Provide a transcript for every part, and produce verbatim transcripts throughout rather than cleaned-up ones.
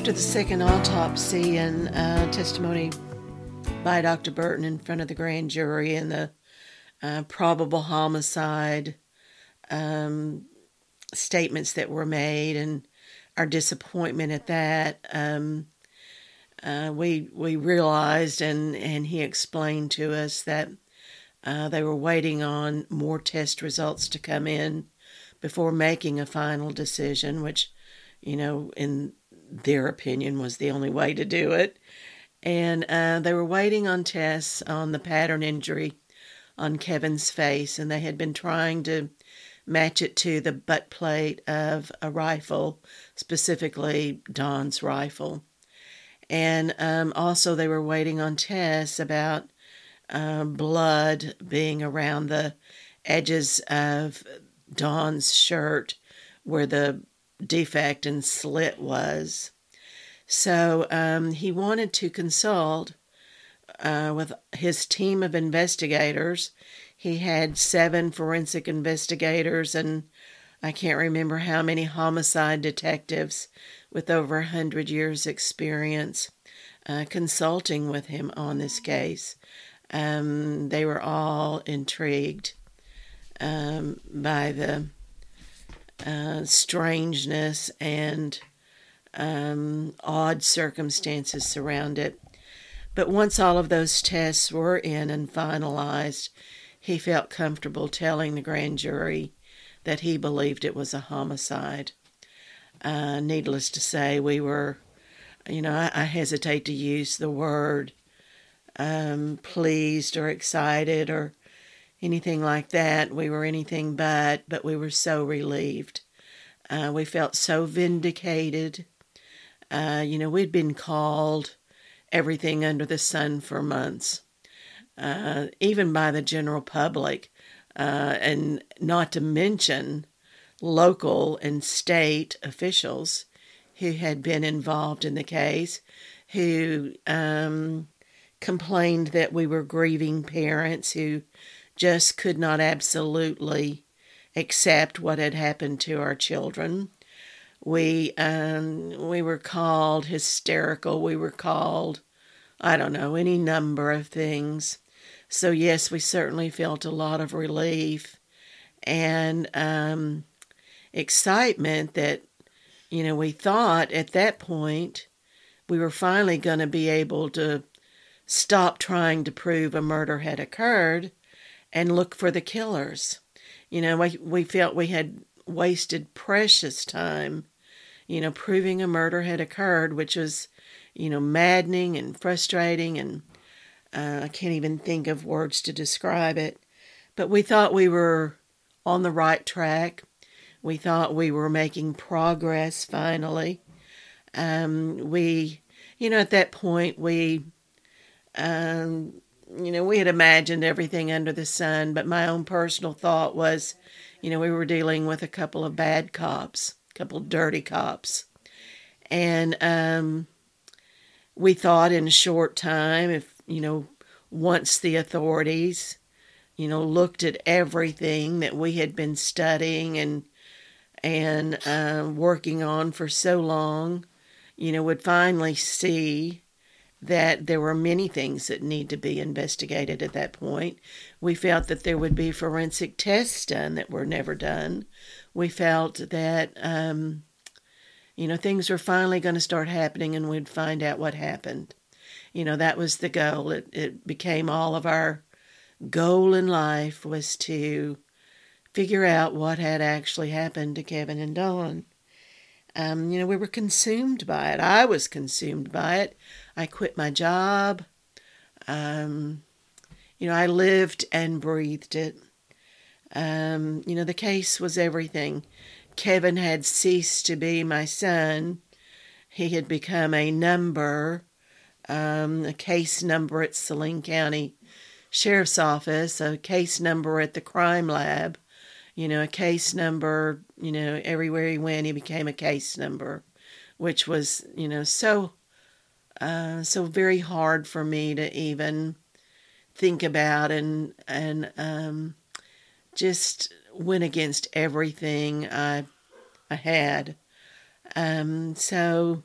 After the second autopsy and uh, testimony by Doctor Burton in front of the grand jury and the uh, probable homicide um, statements that were made and our disappointment at that, um, uh, we we realized and, and he explained to us that uh, they were waiting on more test results to come in before making a final decision, which, you know, in their opinion was the only way to do it. And uh, they were waiting on tests on the pattern injury on Kevin's face, and they had been trying to match it to the butt plate of a rifle, specifically Don's rifle. And um, also they were waiting on tests about uh, blood being around the edges of Don's shirt where the defect and slit was. So um, he wanted to consult uh, with his team of investigators. He had seven forensic investigators and I can't remember how many homicide detectives with over a hundred years experience uh, consulting with him on this case. Um, they were all intrigued um, by the uh, strangeness and um, odd circumstances surround it. But once all of those tests were in and finalized, he felt comfortable telling the grand jury that he believed it was a homicide. Uh, needless to say, we were, you know, I, I hesitate to use the word um, pleased or excited or anything like that. We were anything but, but we were so relieved. Uh, we felt so vindicated. Uh, you know, we'd been called everything under the sun for months, uh, even by the general public, uh, and not to mention local and state officials who had been involved in the case, who um, complained that we were grieving parents who just could not absolutely accept what had happened to our children. We um, we were called hysterical. We were called, I don't know, any number of things. So yes, we certainly felt a lot of relief and um, excitement that, you know, we thought at that point we were finally going to be able to stop trying to prove a murder had occurred and look for the killers. You know, we, we felt we had wasted precious time, you know, proving a murder had occurred, which was, you know, maddening and frustrating, and uh, I can't even think of words to describe it. But we thought we were on the right track. We thought we were making progress finally. Um, we, you know, at that point, we, um, you know, we had imagined everything under the sun, but my own personal thought was, you know, we were dealing with a couple of bad cops, a couple of dirty cops. And um, we thought in a short time, if, you know, once the authorities, you know, looked at everything that we had been studying and and uh, working on for so long, you know, would finally see that there were many things that need to be investigated at that point. We felt that there would be forensic tests done that were never done. We felt that, um, you know, things were finally going to start happening and we'd find out what happened. You know, that was the goal. It, it became all of our goal in life was to figure out what had actually happened to Kevin and Don. Um, you know, we were consumed by it. I was consumed by it. I quit my job. Um, you know, I lived and breathed it. Um, you know, the case was everything. Kevin had ceased to be my son. He had become a number, um, a case number at Saline County Sheriff's Office, a case number at the crime lab. You know, a case number, you know, everywhere he went, he became a case number, which was, you know, so, uh, so very hard for me to even think about and, and, um, just went against everything I, I had. Um, so,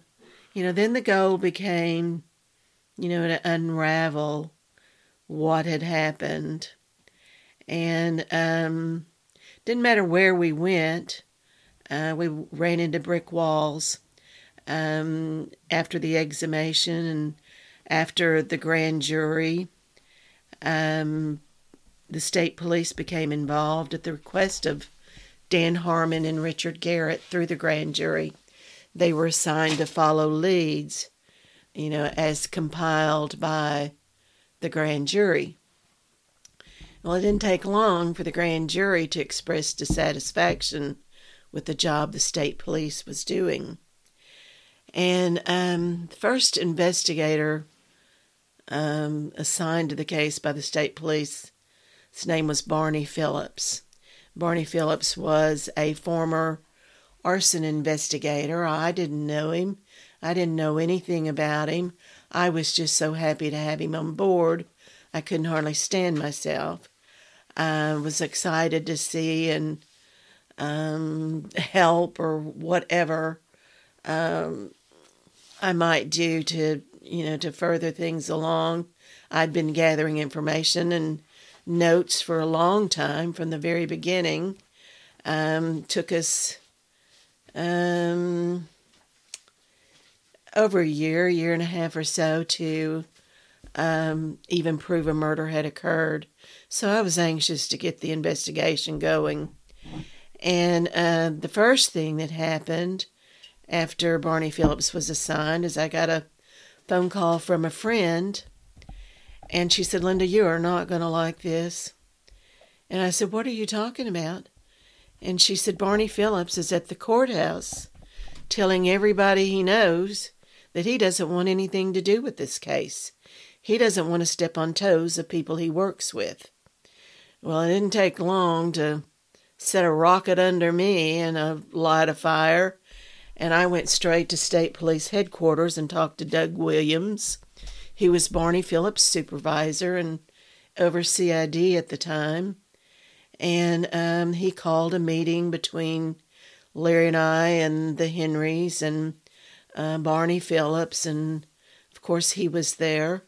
you know, then the goal became, you know, to unravel what had happened. And um, didn't matter where we went, uh, we ran into brick walls um, after the exhumation and after the grand jury. Um, the state police became involved at the request of Dan Harmon and Richard Garrett through the grand jury. They were assigned to follow leads, you know, as compiled by the grand jury. Well, it didn't take long for the grand jury to express dissatisfaction with the job the state police was doing. And um, the first investigator um, assigned to the case by the state police, his name was Barney Phillips. Barney Phillips was a former arson investigator. I didn't know him. I didn't know anything about him. I was just so happy to have him on board. I couldn't hardly stand myself. I was excited to see and um, help or whatever um, I might do to, you know, to further things along. I'd been gathering information and notes for a long time from the very beginning. Um, took us um, over a year, year and a half or so to um, even prove a murder had occurred. So I was anxious to get the investigation going. And uh, the first thing that happened after Barney Phillips was assigned is I got a phone call from a friend, and she said, "Linda, you are not going to like this." And I said, "What are you talking about?" And she said, "Barney Phillips is at the courthouse telling everybody he knows that he doesn't want anything to do with this case. He doesn't want to step on toes of people he works with." Well, it didn't take long to set a rocket under me and a light a fire, and I went straight to State Police Headquarters and talked to Doug Williams. He was Barney Phillips' supervisor and over C I D at the time. And um, he called a meeting between Larry and I and the Henrys and uh, Barney Phillips, and of course he was there.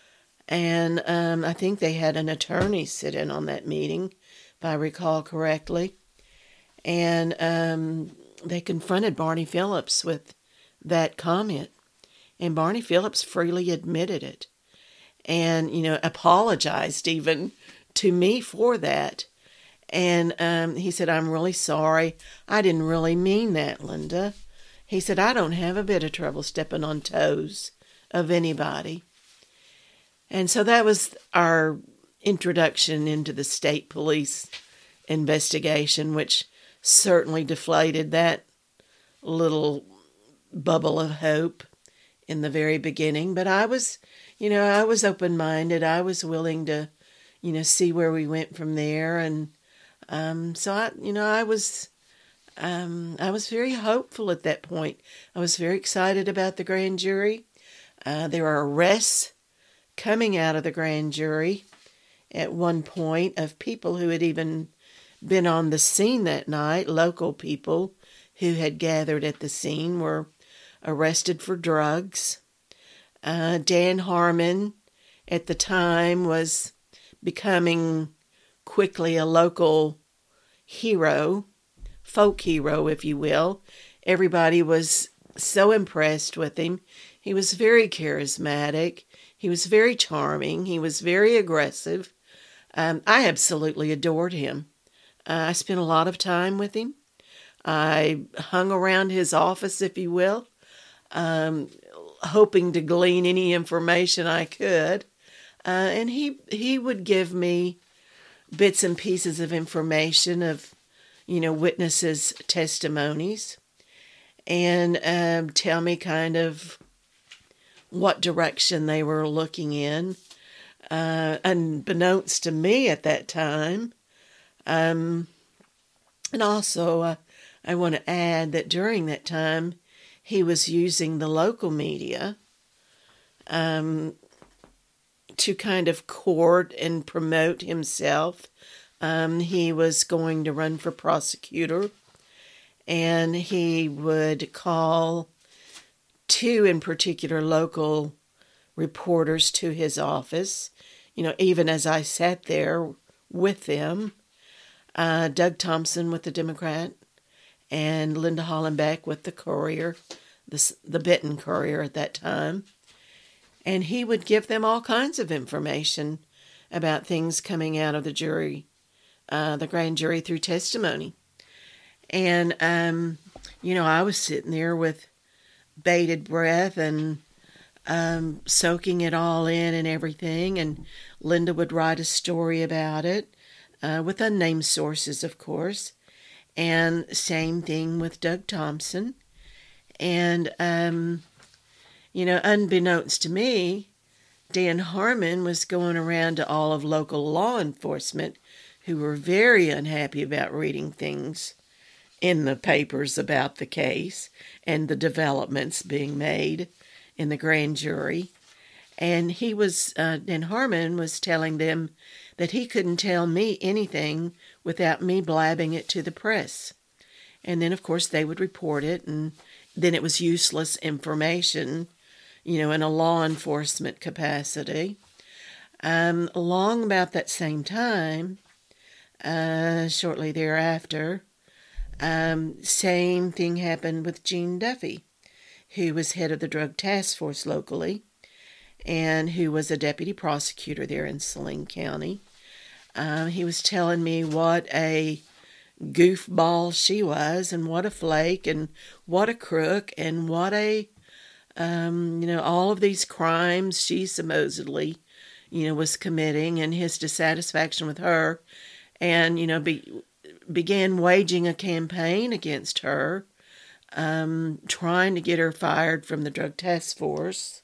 And um, I think they had an attorney sit in on that meeting, if I recall correctly. And um, they confronted Barney Phillips with that comment. And Barney Phillips freely admitted it. And, you know, apologized even to me for that. And um, he said, "I'm really sorry. I didn't really mean that, Linda." He said, "I don't have a bit of trouble stepping on toes of anybody." And so that was our introduction into the state police investigation, which certainly deflated that little bubble of hope in the very beginning. But I was, you know, I was open-minded. I was willing to, you know, see where we went from there. And um, so, I, you know, I was, um, I was very hopeful at that point. I was very excited about the grand jury. Uh, there were arrests coming out of the grand jury at one point of people who had even been on the scene that night. Local people who had gathered at the scene were arrested for drugs. Uh, Dan Harmon at the time was becoming quickly a local hero, folk hero, if you will. Everybody was so impressed with him. He was very charismatic. He was very charming. He was very aggressive. Um, I absolutely adored him. Uh, I spent a lot of time with him. I hung around his office, if you will, um, hoping to glean any information I could. Uh, and he he would give me bits and pieces of information of, you know, witnesses' testimonies, and um, tell me kind of what direction they were looking in. Uh, unbeknownst to me at that time. Um, and also, uh, I want to add that during that time, he was using the local media um, to kind of court and promote himself. Um, he was going to run for prosecutor, and he would call two in particular local reporters to his office, you know, even as I sat there with them, uh, Doug Thompson with the Democrat and Linda Hollenbeck with the Courier, the, the Benton Courier at that time. And he would give them all kinds of information about things coming out of the jury, uh, the grand jury through testimony. And, um, you know, I was sitting there with bated breath and um, soaking it all in and everything. And Linda would write a story about it, uh, with unnamed sources, of course. And same thing with Doug Thompson. And, um, you know, unbeknownst to me, Dan Harmon was going around to all of local law enforcement who were very unhappy about reading things in the papers about the case and the developments being made in the grand jury. And he was, uh, Dan Harmon was telling them that he couldn't tell me anything without me blabbing it to the press. And then, of course, they would report it, and then it was useless information, you know, in a law enforcement capacity. Um, along about that same time, uh, shortly thereafter, um, same thing happened with Gene Duffy, who was head of the drug task force locally, and who was a deputy prosecutor there in Saline County. Um, he was telling me what a goofball she was, and what a flake, and what a crook, and what a, um, you know, all of these crimes she supposedly, you know, was committing, and his dissatisfaction with her, and, you know, be, began waging a campaign against her, um, trying to get her fired from the drug task force.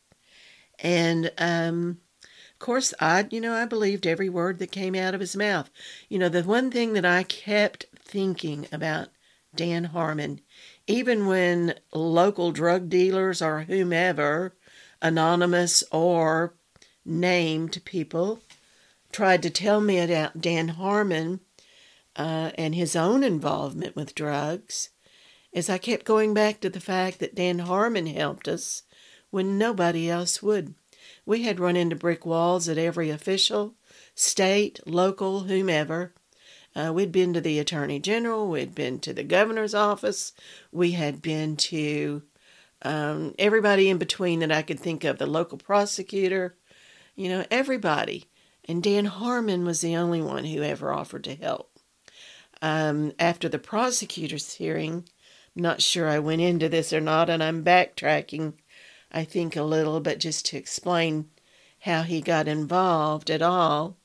And, um, of course, I, you know, I believed every word that came out of his mouth. You know, the one thing that I kept thinking about Dan Harmon, even when local drug dealers or whomever, anonymous or named people, tried to tell me about Dan Harmon uh, and his own involvement with drugs, is I kept going back to the fact that Dan Harmon helped us when nobody else would. We had run into brick walls at every official, state, local, whomever. Uh, we'd been to the Attorney General, we'd been to the governor's office, we had been to um, everybody in between that I could think of, the local prosecutor, you know, everybody. And Dan Harmon was the only one who ever offered to help. Um, after the prosecutor's hearing, I'm not sure I went into this or not, and I'm backtracking, I think, a little, but just to explain how he got involved at all.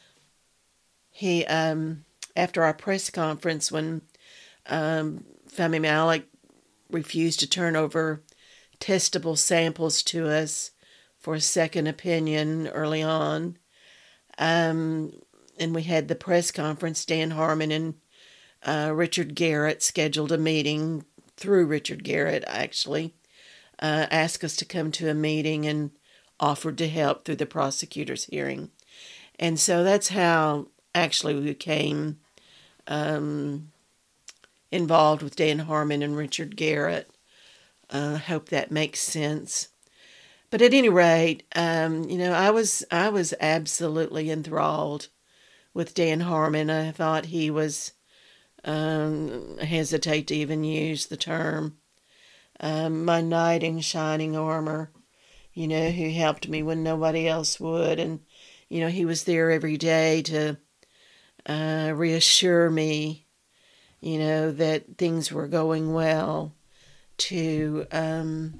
He, um, after our press conference, when um, Fahmy Malek refused to turn over testable samples to us for a second opinion early on, um, and we had the press conference, Dan Harmon and uh, Richard Garrett scheduled a meeting through Richard Garrett, actually, uh, asked us to come to a meeting and offered to help through the prosecutor's hearing. And so that's how actually we became um, involved with Dan Harmon and Richard Garrett. I uh, hope that makes sense. But at any rate, um, you know, I was I was absolutely enthralled with Dan Harmon. I thought he was, um, I hesitate to even use the term, um, my knight in shining armor, you know, who helped me when nobody else would. And, you know, he was there every day to uh, reassure me, you know, that things were going well, to um,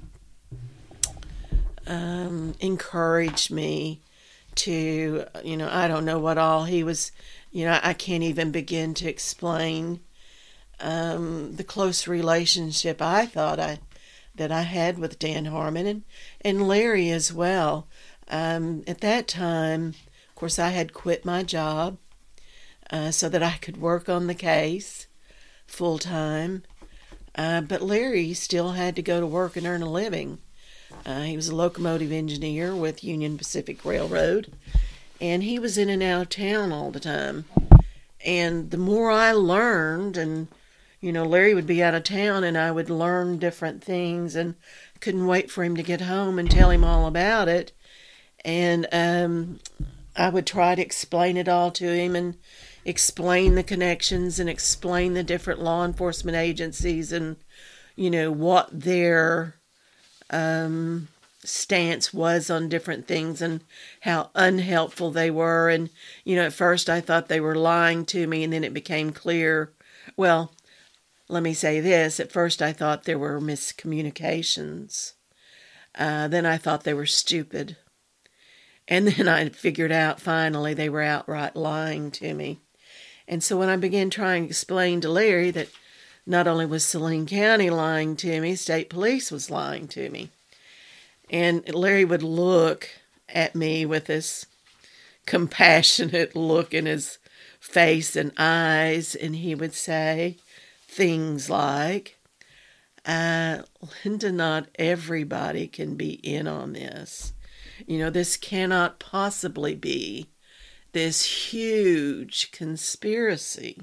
um, encourage me to, you know, I don't know what all he was, you know, I can't even begin to explain um, the close relationship I thought I that I had with Dan Harmon and, and Larry as well. Um, at that time, of course, I had quit my job uh, so that I could work on the case full time. Uh, but Larry still had to go to work and earn a living. Uh, he was a locomotive engineer with Union Pacific Railroad, and he was in and out of town all the time. And the more I learned and, you know, Larry would be out of town and I would learn different things and couldn't wait for him to get home and tell him all about it. And um, I would try to explain it all to him and explain the connections and explain the different law enforcement agencies and, you know, what their um, stance was on different things and how unhelpful they were. And, you know, at first I thought they were lying to me, and then it became clear, well, let me say this. At first I thought there were miscommunications. Uh, then I thought they were stupid. And then I figured out finally they were outright lying to me. And so when I began trying to explain to Larry that not only was Saline County lying to me, state police was lying to me. And Larry would look at me with this compassionate look in his face and eyes, and he would say things like, uh, Linda, not everybody can be in on this. You know, this cannot possibly be this huge conspiracy.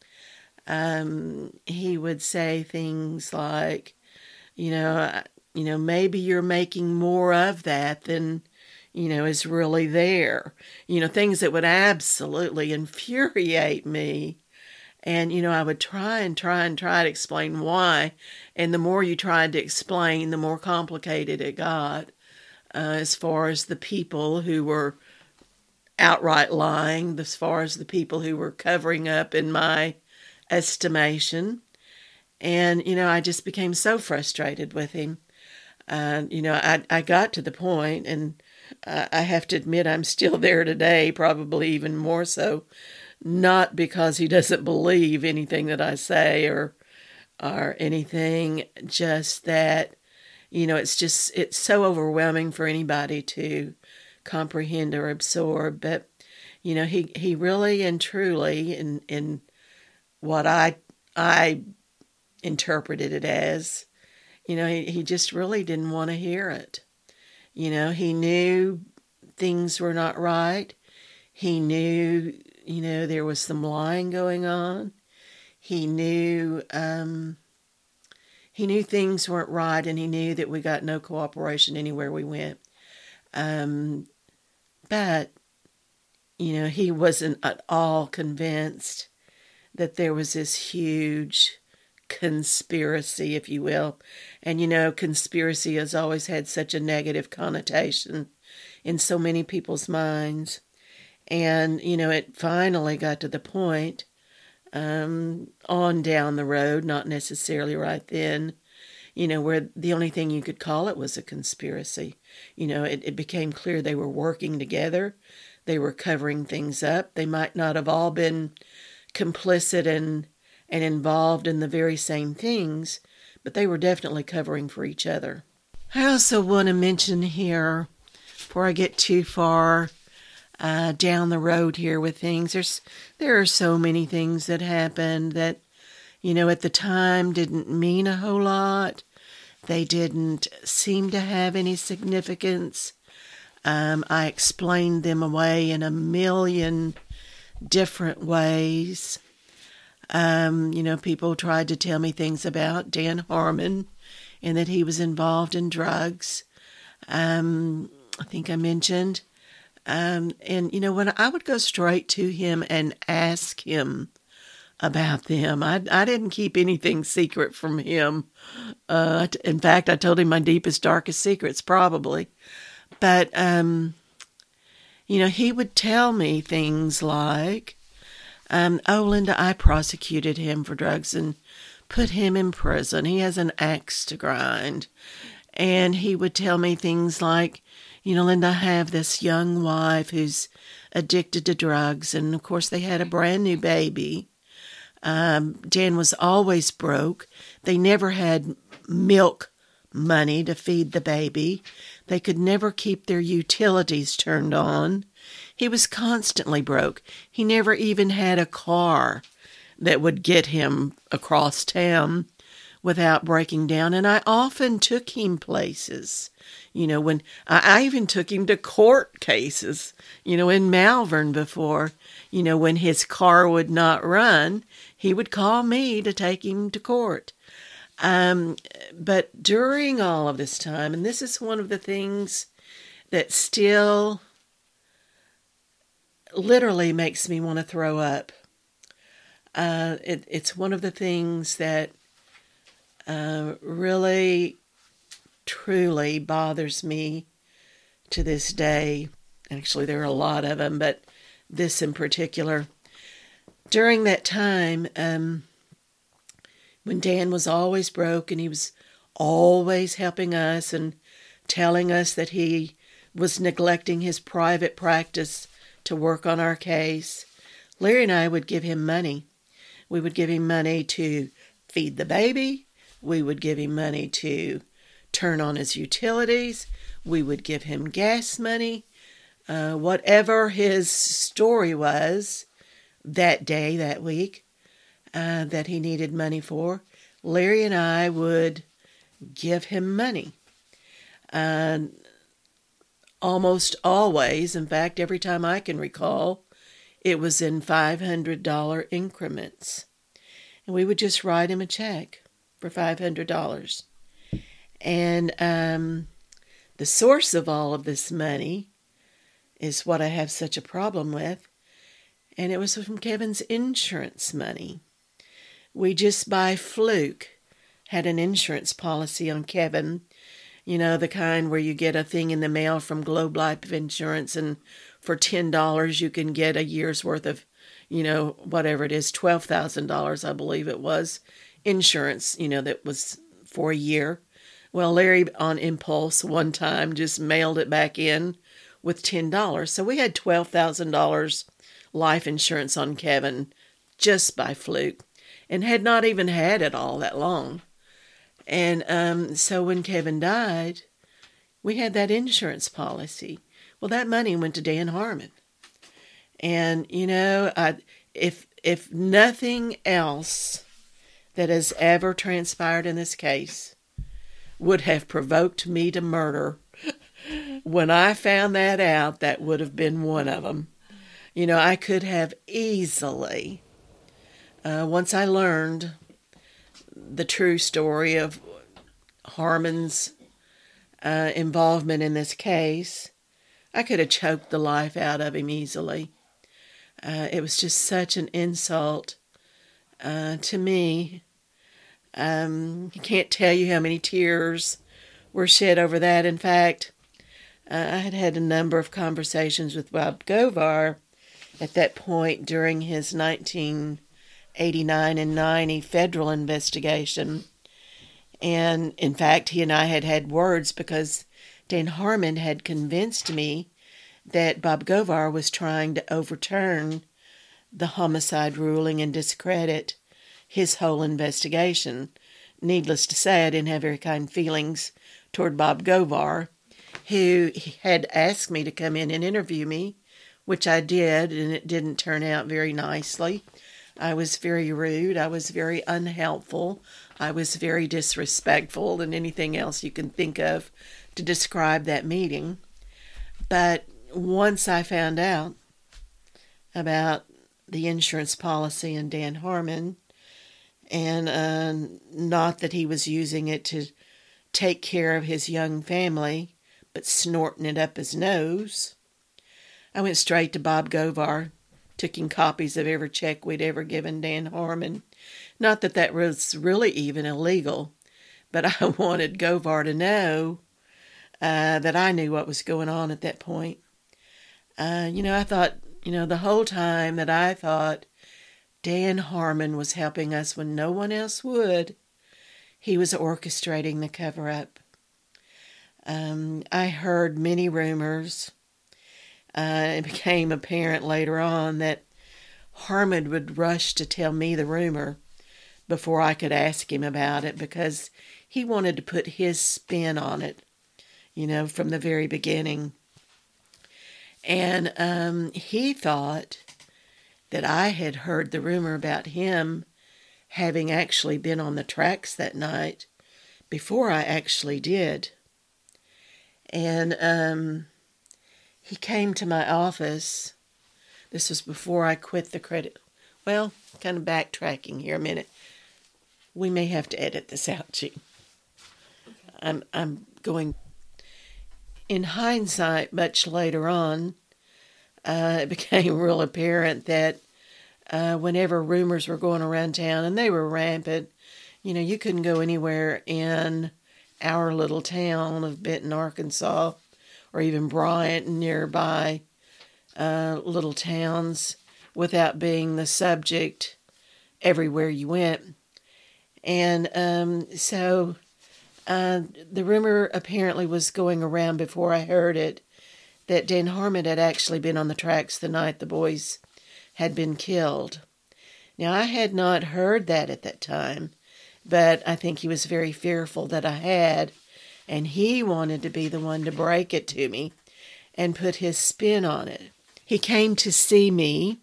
Um, he would say things like, you know, you know, maybe you're making more of that than, you know, is really there. You know, things that would absolutely infuriate me. And, you know, I would try and try and try to explain why. And the more you tried to explain, the more complicated it got, uh, as far as the people who were outright lying, as far as the people who were covering up, in my estimation. And, you know, I just became so frustrated with him. Uh, you know, I, I got to the point, and uh, I have to admit I'm still there today, probably even more so, not because he doesn't believe anything that I say or or anything, just that, you know, it's just, it's so overwhelming for anybody to comprehend or absorb. But, you know, he, he really and truly, in, in what I, I interpreted it as, you know, he, he just really didn't want to hear it. You know, he knew things were not right. He knew, you know, there was some lying going on. He knew, um, he knew things weren't right, and he knew that we got no cooperation anywhere we went. Um, but, you know, he wasn't at all convinced that there was this huge conspiracy, if you will. And, you know, conspiracy has always had such a negative connotation in so many people's minds. And, you know, it finally got to the point, um, on down the road, not necessarily right then, you know, where the only thing you could call it was a conspiracy. You know, it, it became clear they were working together. They were covering things up. They might not have all been complicit and, and involved in the very same things, but they were definitely covering for each other. I also want to mention here, before I get too far uh, down the road here with things, there's there are so many things that happened that, you know, at the time didn't mean a whole lot. They didn't seem to have any significance. Um, I explained them away in a million different ways. Um, you know, people tried to tell me things about Dan Harmon and that he was involved in drugs. Um, I think I mentioned. Um, and, you know, when I would go straight to him and ask him about them, I, I didn't keep anything secret from him. Uh, in fact, I told him my deepest, darkest secrets, probably. But, um, you know, he would tell me things like, um, oh, Linda, I prosecuted him for drugs and put him in prison. He has an axe to grind. And he would tell me things like, you know, Linda, I have this young wife who's addicted to drugs. And, of course, they had a brand new baby. Um, Dan was always broke. They never had milk money to feed the baby. They could never keep their utilities turned on. He was constantly broke. He never even had a car that would get him across town without breaking down. And I often took him places, you know, when I, I even took him to court cases, you know, in Malvern before, you know, when his car would not run, he would call me to take him to court. Um, but during all of this time, and this is one of the things that still literally makes me want to throw up. Uh, it, it's one of the things that uh, really, truly bothers me to this day. Actually, there are a lot of them, but this in particular. During that time, um, when Dan was always broke and he was always helping us and telling us that he was neglecting his private practice to work on our case, Larry and I would give him money. We would give him money to feed the baby. We would give him money to turn on his utilities. We would give him gas money. Uh, whatever his story was that day, that week, uh, that he needed money for, Larry and I would give him money. Uh, almost always, in fact, every time I can recall, it was in five hundred dollars increments. And we would just write him a check for five hundred dollars. And um, the source of all of this money is what I have such a problem with. And it was from Kevin's insurance money. We just by fluke had an insurance policy on Kevin. You know, the kind where you get a thing in the mail from Globe Life Insurance, and for ten dollars you can get a year's worth of, you know, whatever it is, twelve thousand dollars I believe it was, insurance, you know, that was for a year. Well, Larry, on impulse, one time just mailed it back in with ten dollars. So we had twelve thousand dollars life insurance on Kevin just by fluke, and had not even had it all that long. And um, so when Kevin died, we had that insurance policy. Well, that money went to Dan Harmon. And, you know, I, if if nothing else that has ever transpired in this case would have provoked me to murder, when I found that out, that would have been one of them. You know, I could have easily, uh, once I learned the true story of Harmon's uh, involvement in this case, I could have choked the life out of him easily. Uh, it was just such an insult uh, to me. Um, I can't tell you how many tears were shed over that. In fact, uh, I had had a number of conversations with Bob Govar at that point during his nineteen eighty-nine and ninety federal investigation. And in fact, he and I had had words because Dan Harmon had convinced me that Bob Govar was trying to overturn the homicide ruling and discredit his whole investigation. Needless to say, I didn't have very kind feelings toward Bob Govar, who had asked me to come in and interview me, which I did, and it didn't turn out very nicely. I was very rude. I was very unhelpful. I was very disrespectful, and anything else you can think of to describe that meeting. But once I found out about the insurance policy and Dan Harmon, and uh, not that he was using it to take care of his young family, but snorting it up his nose, I went straight to Bob Govar, took him copies of every check we'd ever given Dan Harmon. Not that that was really even illegal, but I wanted Govar to know uh, that I knew what was going on at that point. Uh, you know, I thought, you know, the whole time that I thought Dan Harmon was helping us when no one else would, he was orchestrating the cover-up. Um, I heard many rumors. Uh, it became apparent later on that Harmon would rush to tell me the rumor before I could ask him about it, because he wanted to put his spin on it, you know, from the very beginning. And um, he thought that I had heard the rumor about him having actually been on the tracks that night before I actually did. And um, he came to my office. This was before I quit the credit. Well, kind of backtracking here a minute. We may have to edit this out, Gene. I'm, I'm going... In hindsight, much later on, uh, it became real apparent that uh, whenever rumors were going around town, and they were rampant, you know, you couldn't go anywhere in our little town of Benton, Arkansas, or even Bryant and nearby uh, little towns without being the subject everywhere you went. And um, so... Uh, the rumor apparently was going around before I heard it that Dan Harmon had actually been on the tracks the night the boys had been killed. Now, I had not heard that at that time, but I think he was very fearful that I had, and he wanted to be the one to break it to me and put his spin on it. He came to see me,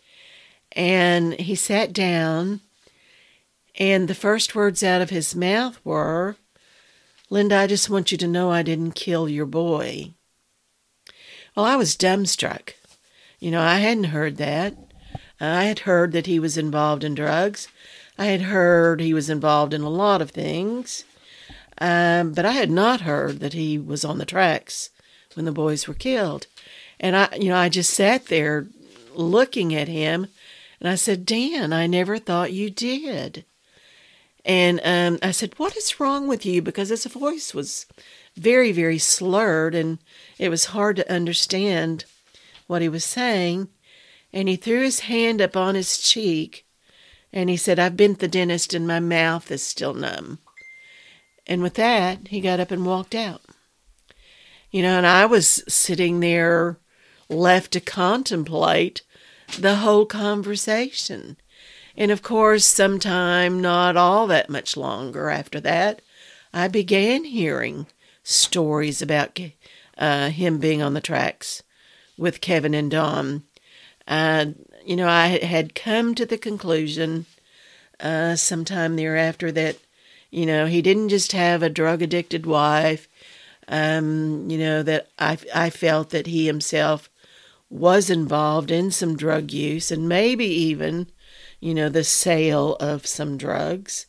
and he sat down, and the first words out of his mouth were, "Linda, I just want you to know I didn't kill your boy." Well, I was dumbstruck. You know, I hadn't heard that. I had heard that he was involved in drugs. I had heard he was involved in a lot of things. Um, but I had not heard that he was on the tracks when the boys were killed. And I, you know, I just sat there looking at him, and I said, "Dan, I never thought you did." And um, I said, "What is wrong with you?" Because his voice was very, very slurred, and it was hard to understand what he was saying. And he threw his hand up on his cheek, and he said, "I've been to the dentist, and my mouth is still numb." And with that, he got up and walked out. You know, and I was sitting there left to contemplate the whole conversation. And of course, sometime not all that much longer after that, I began hearing stories about uh, him being on the tracks with Kevin and Dawn. Uh, you know, I had come to the conclusion uh, sometime thereafter that, you know, he didn't just have a drug-addicted wife. Um, you know, that I, I felt that he himself was involved in some drug use and maybe even, you know, the sale of some drugs.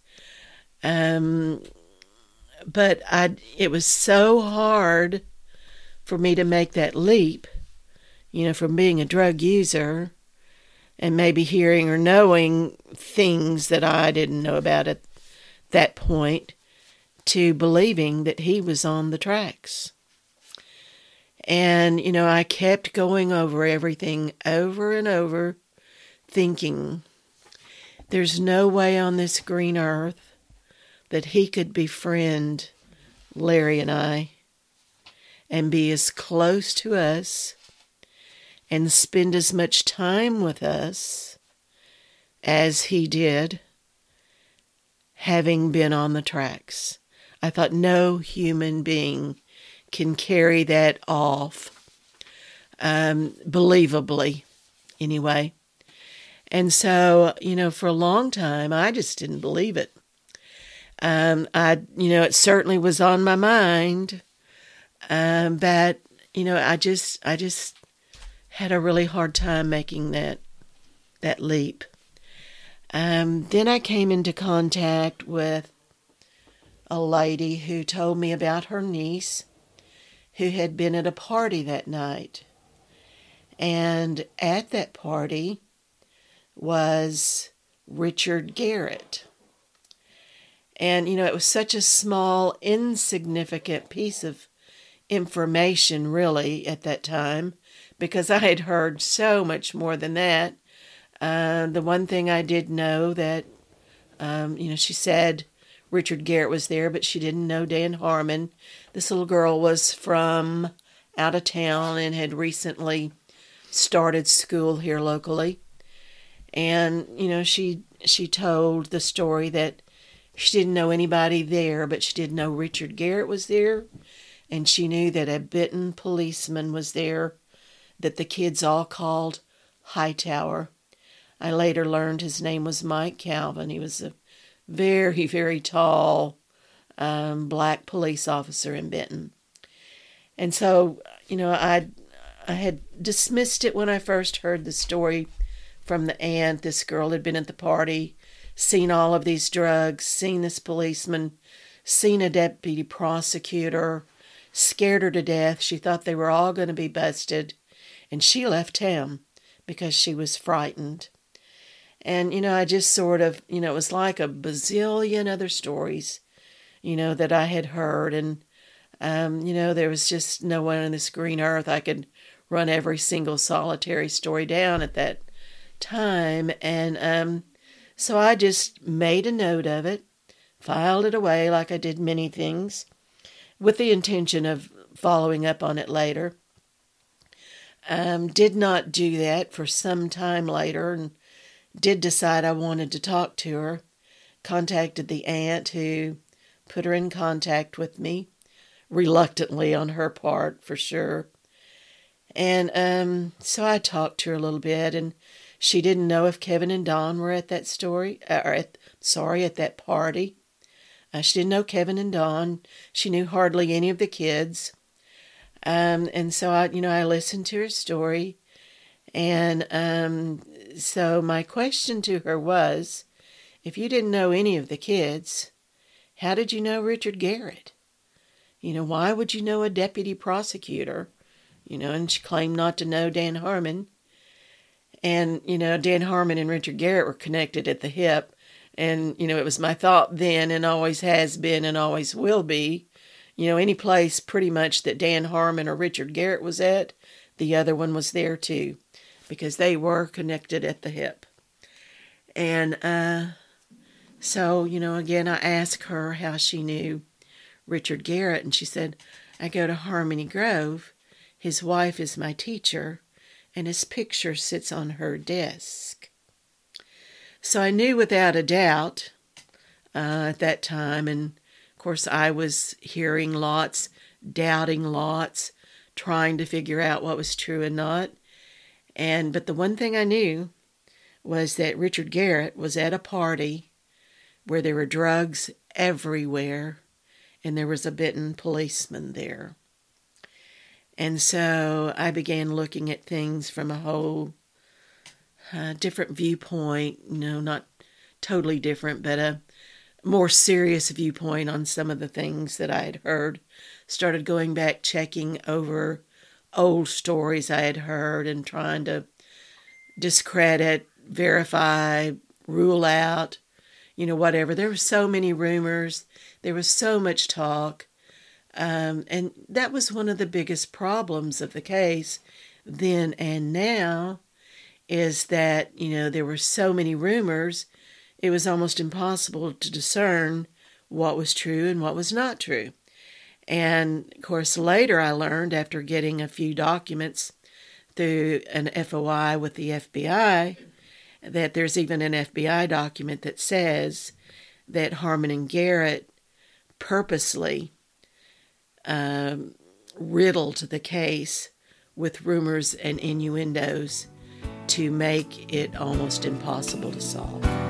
Um, but I, it was so hard for me to make that leap, you know, from being a drug user and maybe hearing or knowing things that I didn't know about at that point to believing that he was on the tracks. And, you know, I kept going over everything over and over, thinking, there's no way on this green earth that he could befriend Larry and I and be as close to us and spend as much time with us as he did, having been on the tracks. I thought no human being can carry that off, um, believably, anyway. And so, you know, for a long time, I just didn't believe it. Um, I, you know, it certainly was on my mind, um, but, you know, I just, I just had a really hard time making that, that leap. Um, then I came into contact with a lady who told me about her niece who had been at a party that night. And at that party was Richard Garrett. And, you know, it was such a small, insignificant piece of information, really, at that time, because I had heard so much more than that. Uh, the one thing I did know that, um, you know, she said Richard Garrett was there, but she didn't know Dan Harmon. This little girl was from out of town and had recently started school here locally. And, you know, she she told the story that she didn't know anybody there, but she did know Richard Garrett was there. And she knew that a Benton policeman was there that the kids all called Hightower. I later learned his name was Mike Calvin. He was a very, very tall um, black police officer in Benton. And so, you know, I I had dismissed it when I first heard the story from the aunt. This girl had been at the party, seen all of these drugs, seen this policeman, seen a deputy prosecutor, scared her to death. She thought they were all going to be busted, and she left town because she was frightened. And, you know, I just sort of, you know, it was like a bazillion other stories, you know, that I had heard. And, um, you know, there was just no one on this green earth I could run every single solitary story down at that time. And um, so I just made a note of it, filed it away like I did many things, with the intention of following up on it later. Um, did not do that for some time later, and did decide I wanted to talk to her. Contacted the aunt, who put her in contact with me, reluctantly on her part, for sure. And um, so I talked to her a little bit, and she didn't know if Kevin and Don were at that story, uh, or at, sorry, at that party. Uh, she didn't know Kevin and Don. She knew hardly any of the kids. Um, and so I, you know, I listened to her story. And um, so my question to her was, if you didn't know any of the kids, how did you know Richard Garrett? You know, why would you know a deputy prosecutor? You know, and she claimed not to know Dan Harmon. And, you know, Dan Harmon and Richard Garrett were connected at the hip. And, you know, it was my thought then, and always has been and always will be, you know, any place pretty much that Dan Harmon or Richard Garrett was at, the other one was there too, because they were connected at the hip. And uh, so, you know, again, I asked her how she knew Richard Garrett, and she said, I go to Harmony Grove. His wife is my teacher, and his picture sits on her desk. So I knew without a doubt uh, at that time, and of course I was hearing lots, doubting lots, trying to figure out what was true and not. And but the one thing I knew was that Richard Garrett was at a party where there were drugs everywhere, and there was a Benton policeman there. And so I began looking at things from a whole uh, different viewpoint, you know, not totally different, but a more serious viewpoint on some of the things that I had heard. Started going back, checking over old stories I had heard and trying to discredit, verify, rule out, you know, whatever. There were so many rumors. There was so much talk. Um, and that was one of the biggest problems of the case then and now, is that, you know, there were so many rumors, it was almost impossible to discern what was true and what was not true. And, of course, later I learned, after getting a few documents through an F O I with the F B I, that there's even an F B I document that says that Harmon and Garrett purposely um, riddled the case with rumors and innuendos to make it almost impossible to solve.